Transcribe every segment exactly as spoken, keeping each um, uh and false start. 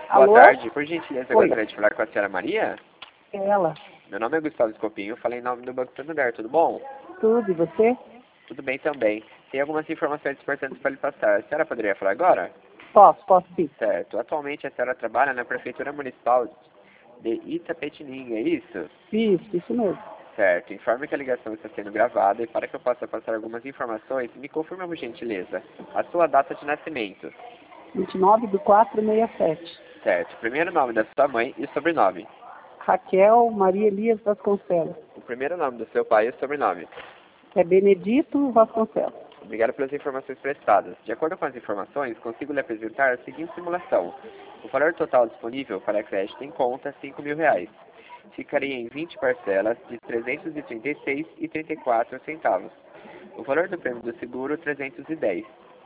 Boa Alô? tarde, por gentileza, eu Oi. gostaria de falar com a senhora Maria. É ela. Meu nome é Gustavo Escopinho, eu falei em nome do Banco Santander, tudo bom? Tudo, e você? Tudo bem também. Tem algumas informações importantes para lhe passar. A senhora poderia falar agora? Posso, posso sim. Certo. Atualmente a senhora trabalha na Prefeitura Municipal de Itapetininga, é isso? Isso, isso mesmo. Certo. Informe que a ligação está sendo gravada e para que eu possa passar algumas informações, me confirma por gentileza a sua data de nascimento. vinte e nove do quatro sessenta e sete. Certo. Primeiro nome da sua mãe e sobrenome. Raquel Maria Elias Vasconcelos. O primeiro nome do seu pai e o sobrenome. É Benedito Vasconcelos. Obrigado pelas informações prestadas. De acordo com as informações, consigo lhe apresentar a seguinte simulação. O valor total disponível para crédito em conta, cinco mil reais. Ficaria em vinte parcelas de trezentos e trinta e seis reais e trinta e quatro centavos. O valor do prêmio do seguro, trezentos e dez.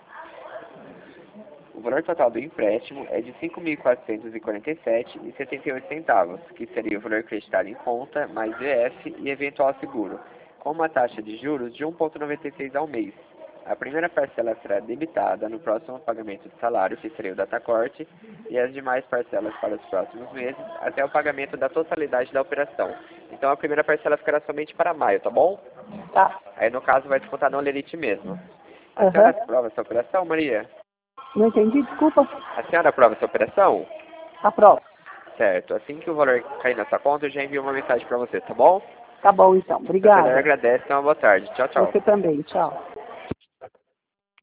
O valor total do empréstimo é de cinco mil quatrocentos e quarenta e sete reais e setenta e oito centavos, que seria o valor acreditado em conta, mais V F e eventual seguro, com uma taxa de juros de um vírgula noventa e seis ao mês. A primeira parcela será debitada no próximo pagamento de salário, que seria o datacorte, e as demais parcelas para os próximos meses, até o pagamento da totalidade da operação. Então a primeira parcela ficará somente para maio, tá bom? Tá. Aí no caso vai descontar no lerite mesmo. A Aham. senhora aprova essa operação, Maria? Não entendi, desculpa. A senhora aprova essa operação? Aprovo. Certo. Assim que o valor cair na sua conta, eu já envio uma mensagem para você, tá bom? Tá bom então. O Santander Obrigada. agradece, então uma boa tarde. Tchau, tchau. Você também. Tchau.